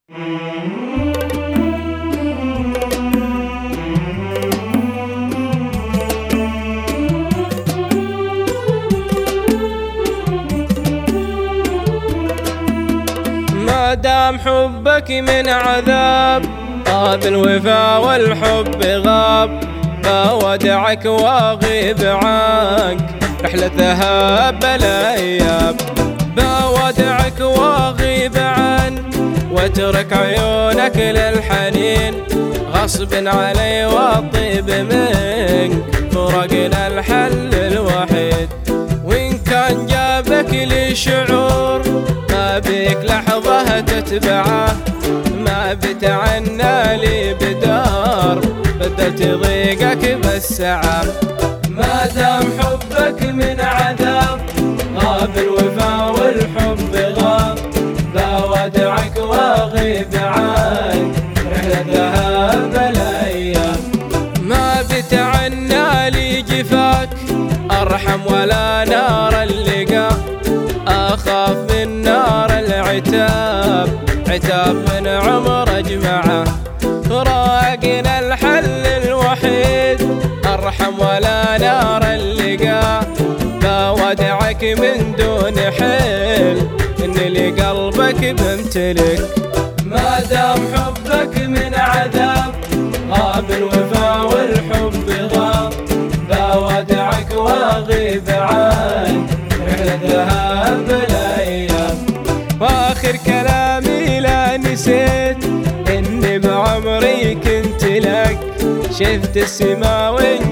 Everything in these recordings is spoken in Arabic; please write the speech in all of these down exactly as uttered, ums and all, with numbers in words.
ما دام حبك من عذاب طاب الوفا والحب غاب، بودعك واغيب عنك رحلة ذهاب بلا اياب. بودعك واغيب عنك واترك عيونك للحنين، غصب علي واطيب منك فرقنا الحل الوحيد. وإن كان جابك لي شعور ما بيك لحظة تتبعه، ما بتعنى لي بدار بدلت ضيقك بالسعة. ما دام حبك من عذاب غاب الوفا والحب غاب، بودعك واغيب عنك رحلة ذهاب الايام. ما بتعنى لي جفاك ارحم ولا نار اللقاء، اخاف من نار العتاب عتاب من عمر اجمعه. فراقنا الحل الوحيد ارحم ولا نار اللقاء، بودعك من دون حيل ان لقلبك بمتلك. ما دام حبك من عذاب غاب الوفا والحب غاب، بودعك واغيب عنك رحلة ذهاب الايام. واخر كلامي لا نسيت اني بعمري كنت لك، شفت السما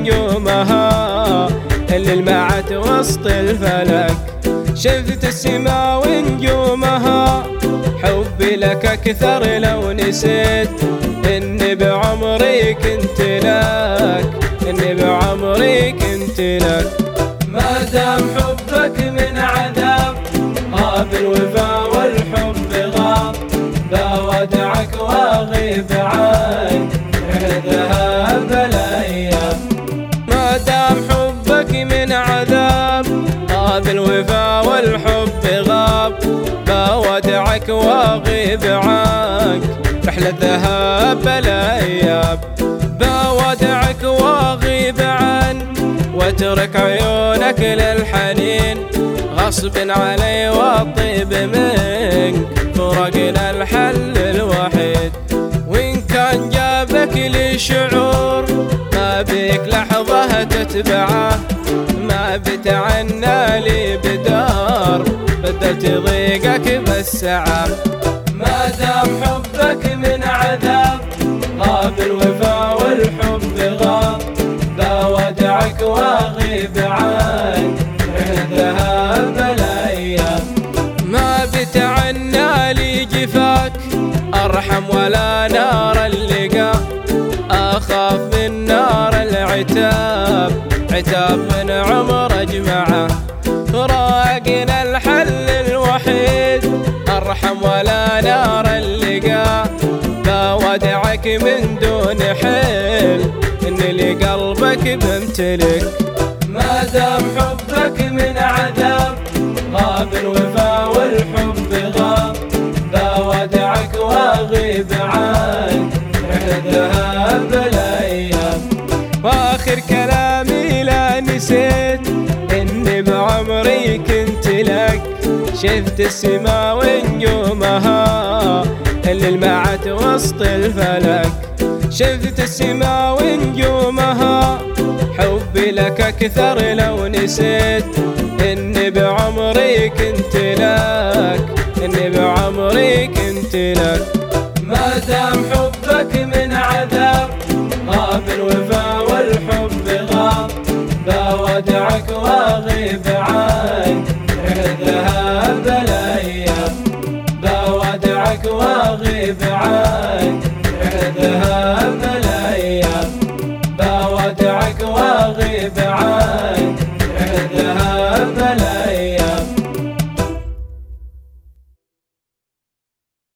ونجومها اللي لمعت وسط الفلك. شفت السما ونجومها حبي لك اكثر لو نسيت اني بعمري كنت لك، اني بعمري كنت لك. ما دام حبك من عذاب غاب الوفا والحب غاب، بودعك واغيب عنك رحلة ذهاب الايام. ما دام حبك من عذاب غاب الوفا والحب غاب، بودعك واغيب عنك رحلة ذهاب الايام. بودعك واغيب عنك واترك عيونك للحنين، غصب علي واطيب منك فرقنا الحل الوحيد. وإن كان جابك لي شعور ما بيك لحظة تتبعه، ما بتعنى لي بدار بدلت ضيقك بالسعة. ما دام حبك من عذاب غاب الوفا والحب غاب، بودعك واغيب عنك رحلة ذهاب الايام. ما بتعنى لي جفاك ارحم ولا نار اللقاء، اخاف من نار العتاب عتاب من عمر اجمعه. فراقنا الحل الوحيد ارحم ولا نار اللقاء، بودعك من دون حيل ان لقلبك بمتلك. ما دام حبك من عذاب غاب الوفا والحب غاب، بودعك واغيب عنك رحلة ذهاب الايام. واخر كلامي لا نسيت اني بعمري كنت لك، شفت السما ونجومها اللي لمعت وسط الفلك. شفت السما ونجومها حبي لك اكثر لو نسيت اني بعمري كنت لك، اني بعمري كنت لك. ما دام حبك من عذاب غاب الوفا والحب غاب، بودعك